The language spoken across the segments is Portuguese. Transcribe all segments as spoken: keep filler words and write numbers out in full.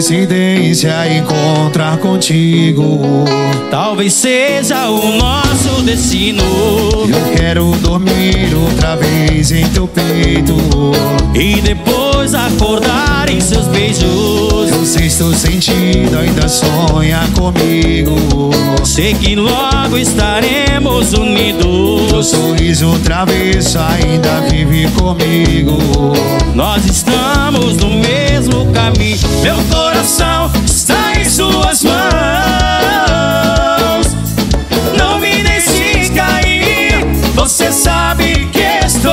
coincidência encontrar contigo. Talvez seja o nosso destino. Eu quero dormir outra vez em teu peito e depois acordar em seus beijos. Teu sexto sentido ainda sonha comigo. Sei que logo estaremos unidos. Teu sorriso travesso ainda vive comigo. Nós estamos no mesmo caminho. Meu coração está em suas mãos. Não me deixe cair. Você sabe que estou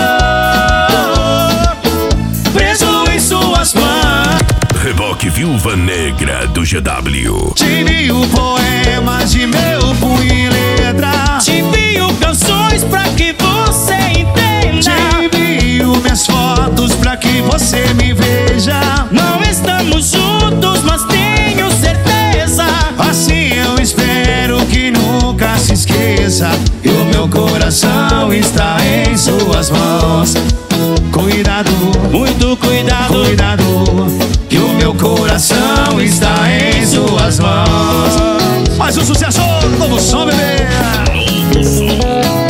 preso em suas mãos. Reboque Viúva Negra do G W. Te envio poemas de meu punho e letra. Te envio canções pra que você entenda. Te envio minhas fotos pra que você me veja. Não estamos juntos, mas tenho certeza. Assim eu espero que nunca se esqueça. E o meu coração está em suas mãos. Cuidado, muito cuidado, cuidado, que o meu coração está em suas mãos. Mais um sucesso, novo som, bebê. Novo som.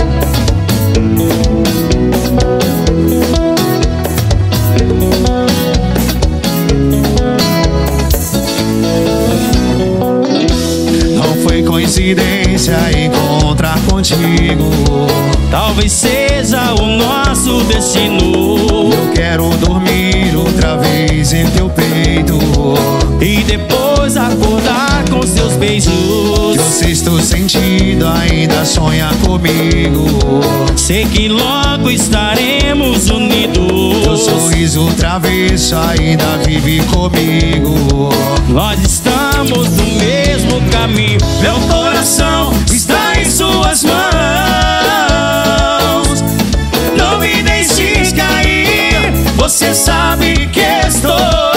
Não foi coincidência encontrar contigo. Talvez seja o nosso destino. Eu quero dormir outra vez em teu peito e depois acordar com seus beijos. Teu sexto sentido ainda sonha comigo. Sei que logo estaremos unidos. Teu sorriso travesso ainda vive comigo. Nós estamos no mesmo caminho. Meu coração está em suas mãos. Não me deixes cair. Você sabe que estou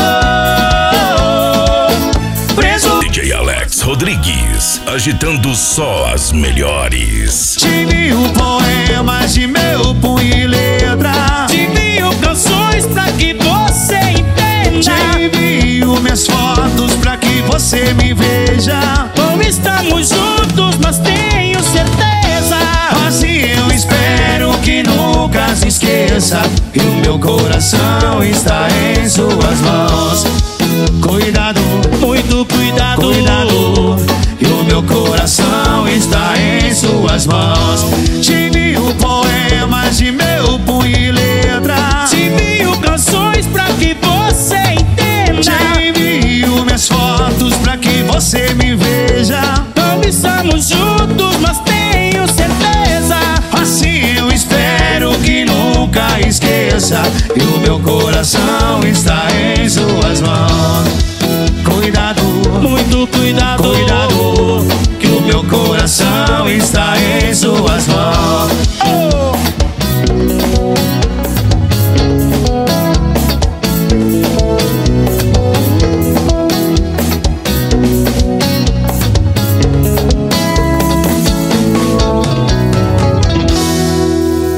preso. D J Alex Rodrigues, agitando só as melhores. Te envio poemas de meu punho e letra. Te envio canções pra que você entenda. Te envio minhas fotos pra que você me veja. Não estamos juntos, mas tenho certeza. Assim eu espero que nunca se esqueça. E o meu coração está em suas mãos. Cuidado, muito cuidado, cuidado, e o meu coração está em suas mãos. Te envio poemas de meu punho e letra. Te envio canções pra que você entenda. Te envio minhas fotos pra que você me veja. Não estamos juntos, mas tenho certeza. Assim eu espero que nunca esqueça. E o meu coração